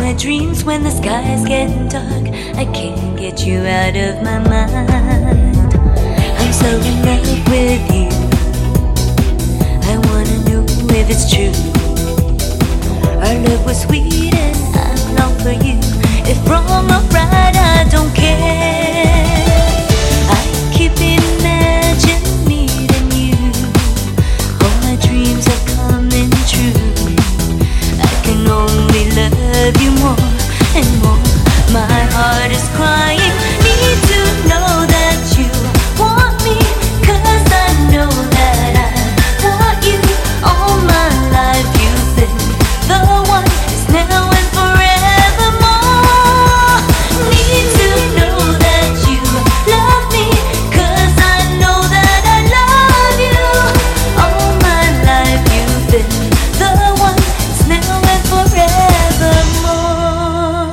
my dreams when the skies get dark. I can't get you out of my mind. I'm so in love with you. I wanna know if it's true. Our love was sweet and I long for you. If wrong or right, I don't care. I keep imagining meeting you. All my dreams are coming true. I can only love you more and more. My heart is crying. Need to know that you want me, 'cause I know that I want you. All my life you've been the one. It's now and forevermore. Need to know that you love me, 'cause I know that I love you. All my life you've been the one. It's now and forevermore.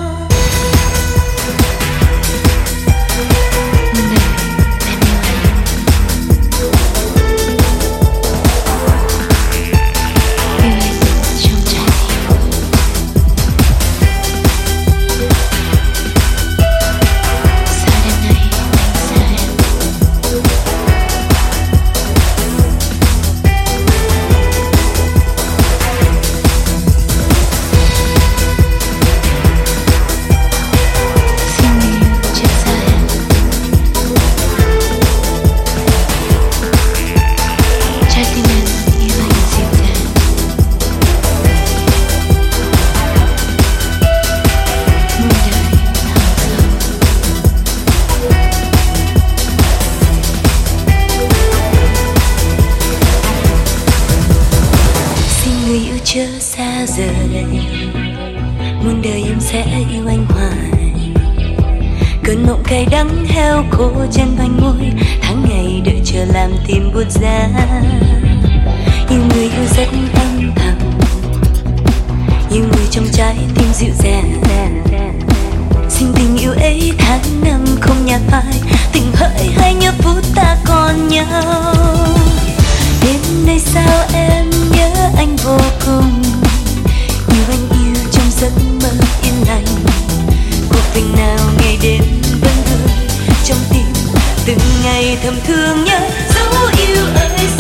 Chưa xa rời, muôn đời em sẽ yêu anh hoài. Cơn mộng cay đắng heo khô trên vành môi, tháng ngày đợi chờ làm tim buốt giá. Yêu người yêu rất âm thầm, yêu người trong trái tim dịu dàng. Xin tình yêu ấy tháng năm không nhạt phai, tình hỡi hay nhớ phút ta còn nhau. Đêm nay sao em nhớ anh vô cùng, nhiều anh yêu trong giấc mơ yên lành. Cuộc tình nào ngày đêm vẫn vương trong tim, từng ngày thầm thương nhớ. Dấu yêu ơi